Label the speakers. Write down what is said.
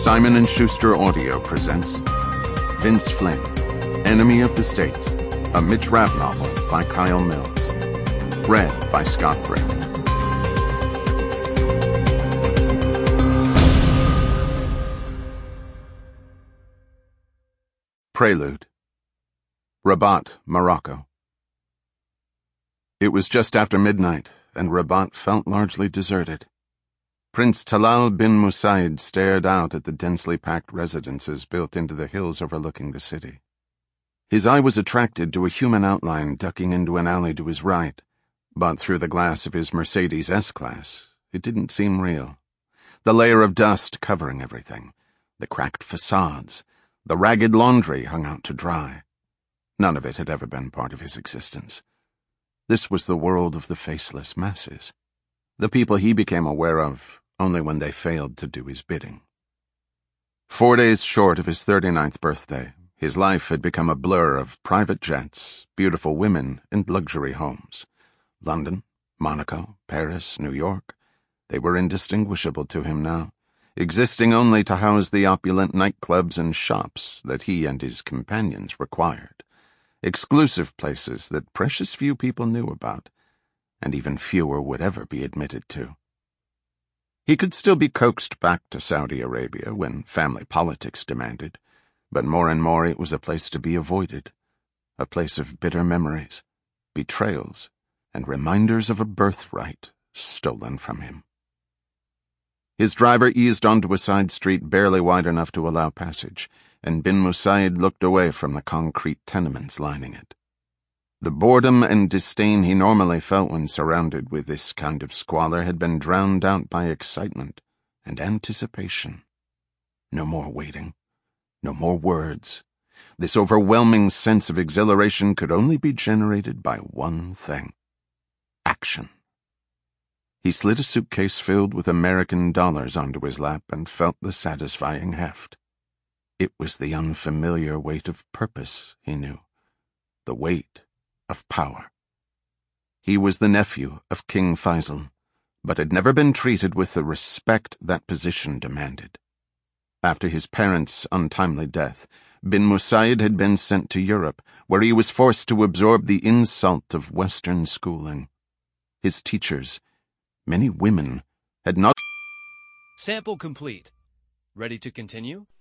Speaker 1: Simon & Schuster Audio presents Vince Flynn, Enemy of the State, a Mitch Rapp novel by Kyle Mills. Read by Scott Brick. Prelude. Rabat, Morocco. It was just after midnight, and Rabat felt largely deserted. Prince Talal bin Musaid stared out at the densely packed residences built into the hills overlooking the city. His eye was attracted to a human outline ducking into an alley to his right, but through the glass of his Mercedes S-Class, it didn't seem real. The layer of dust covering everything, the cracked facades, the ragged laundry hung out to dry. None of it had ever been part of his existence. This was the world of the faceless masses, the people he became aware of only when they failed to do his bidding. 4 days short of his 39th birthday, his life had become a blur of private jets, beautiful women, and luxury homes. London, Monaco, Paris, New York, they were indistinguishable to him now, existing only to house the opulent nightclubs and shops that he and his companions required, exclusive places that precious few people knew about, and even fewer would ever be admitted to. He could still be coaxed back to Saudi Arabia when family politics demanded, but more and more it was a place to be avoided, a place of bitter memories, betrayals, and reminders of a birthright stolen from him. His driver eased onto a side street barely wide enough to allow passage, and bin Musaid looked away from the concrete tenements lining it. The boredom and disdain he normally felt when surrounded with this kind of squalor had been drowned out by excitement and anticipation. No more waiting. No more words. This overwhelming sense of exhilaration could only be generated by one thing: action. He slid a suitcase filled with American dollars onto his lap and felt the satisfying heft. It was the unfamiliar weight of purpose, he knew. The weight of power. He was the nephew of King Faisal, but had never been treated with the respect that position demanded. After his parents' untimely death, bin Musaid had been sent to Europe, where he was forced to absorb the insult of Western schooling. His teachers, many women, had not...
Speaker 2: Sample complete. Ready to continue?